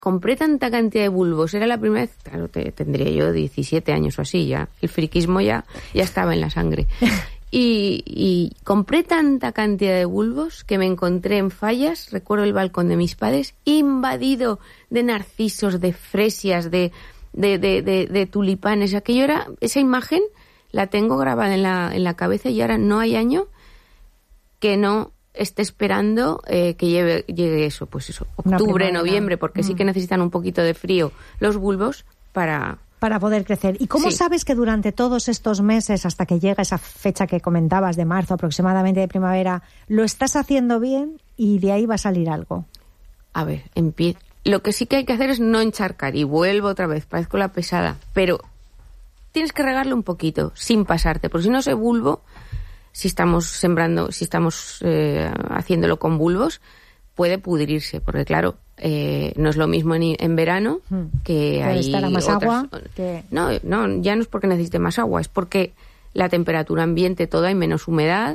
compré tanta cantidad de bulbos, era la primera vez, claro, tendría yo 17 años o así ya, el friquismo ya estaba en la sangre. Y compré tanta cantidad de bulbos que me encontré en Fallas, recuerdo el balcón de mis padres, invadido de narcisos, de fresias, de tulipanes. Aquello era, esa imagen la tengo grabada en la cabeza y ahora no hay año que no esté esperando que llegue eso, pues eso, octubre, noviembre, porque sí que necesitan un poquito de frío los bulbos para poder crecer. ¿Y cómo sabes que durante todos estos meses, hasta que llega esa fecha que comentabas de marzo aproximadamente de primavera, lo estás haciendo bien y de ahí va a salir algo? A ver, lo que sí que hay que hacer es no encharcar, y vuelvo otra vez, parezco la pesada, pero tienes que regarlo un poquito, sin pasarte, porque si no ese bulbo, si estamos haciéndolo con bulbos, puede pudrirse, porque claro, no es lo mismo en verano, que hay estar a más agua que... No, ya no es porque necesite más agua, es porque la temperatura ambiente toda, hay menos humedad,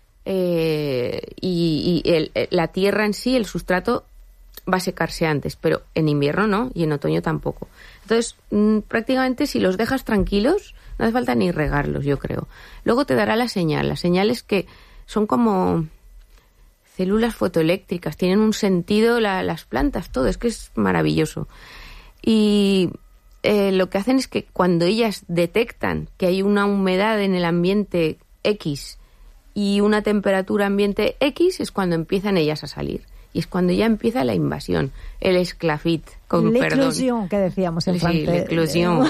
y la tierra en sí, el sustrato, va a secarse antes, pero en invierno no, y en otoño tampoco. Entonces, prácticamente si los dejas tranquilos, no hace falta ni regarlos, yo creo. Luego te dará la señal. La señal es que son como células fotoeléctricas, tienen un sentido las plantas, todo, es que es maravilloso. Y lo que hacen es que cuando ellas detectan que hay una humedad en el ambiente X y una temperatura ambiente X, es cuando empiezan ellas a salir. Y es cuando ya empieza la invasión, el esclafit, con perdón. L'eclosion, que decíamos en francés. Sí, l'eclosion.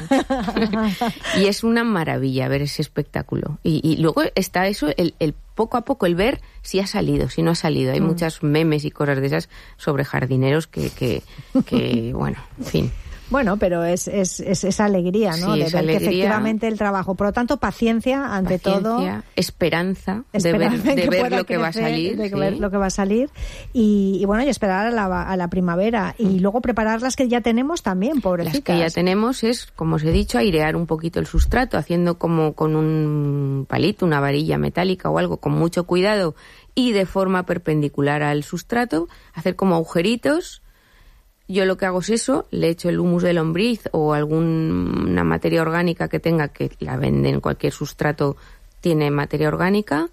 Y es una maravilla ver ese espectáculo. Y luego está eso, el poco a poco, el ver si ha salido, si no ha salido. Hay muchas memes y cosas de esas sobre jardineros que bueno, en fin. Bueno, pero es esa alegría, ¿no? Sí, de esa ver alegría, que efectivamente el trabajo. Por lo tanto, paciencia ante todo. Esperanza de ver lo que va a salir. De ver lo que va a salir. Y bueno, y esperar a la primavera. Y luego preparar las que ya tenemos también, pobrecitas. Las que ya tenemos es, como os he dicho, airear un poquito el sustrato, haciendo como con un palito, una varilla metálica o algo, con mucho cuidado y de forma perpendicular al sustrato, hacer como agujeritos. Yo lo que hago es eso, le echo el humus de lombriz o alguna materia orgánica que tenga, que la venden, cualquier sustrato tiene materia orgánica,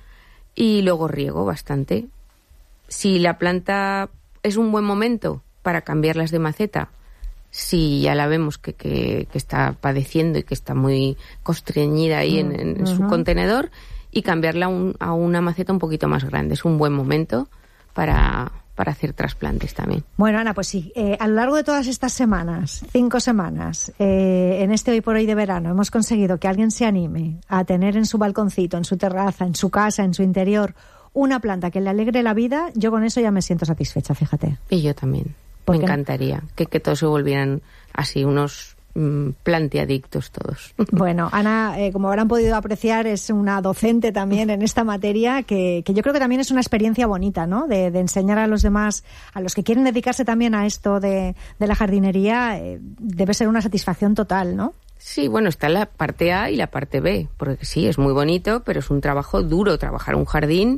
y luego riego bastante. Si la planta es un buen momento para cambiarlas de maceta, si ya la vemos que está padeciendo y que está muy constreñida ahí en su contenedor, y cambiarla a una maceta un poquito más grande. Es un buen momento para hacer trasplantes también. Bueno, Ana, pues sí, a lo largo de todas estas semanas, 5 semanas, en este Hoy por Hoy de verano, hemos conseguido que alguien se anime a tener en su balconcito, en su terraza, en su casa, en su interior, una planta que le alegre la vida. Yo con eso ya me siento satisfecha, fíjate. Y yo también. Me encantaría que todos se volvieran así unos planteadictos todos. Bueno, Ana, como habrán podido apreciar, es una docente también en esta materia, que yo creo que también es una experiencia bonita, ¿no? De enseñar a los demás, a los que quieren dedicarse también a esto de la jardinería, debe ser una satisfacción total, ¿no? Sí, bueno, está la parte A y la parte B, porque sí, es muy bonito, pero es un trabajo duro trabajar un jardín.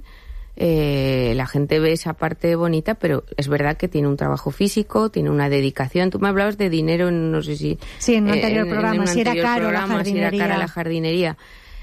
La gente ve esa parte bonita, pero es verdad que tiene un trabajo físico, tiene una dedicación. Tú me hablabas de dinero, no sé si... Sí, en un anterior programa, si era caro la jardinería. Si era cara la jardinería.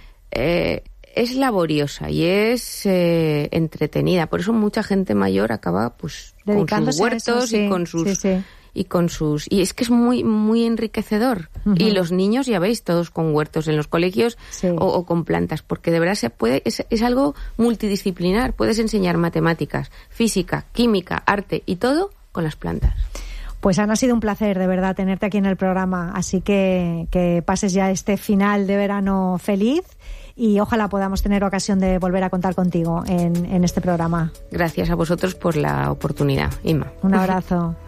Es laboriosa y es entretenida. Por eso mucha gente mayor acaba pues con sus huertos y con sus... Sí. Y es que es muy muy enriquecedor. Y los niños, ya veis, todos con huertos en los colegios o con plantas, porque de verdad es algo multidisciplinar. Puedes enseñar matemáticas, física, química, arte y todo con las plantas. Pues Ana, ha sido un placer de verdad tenerte aquí en el programa, así que pases ya este final de verano feliz y ojalá podamos tener ocasión de volver a contar contigo en este programa. Gracias a vosotros por la oportunidad, Inma. Un abrazo.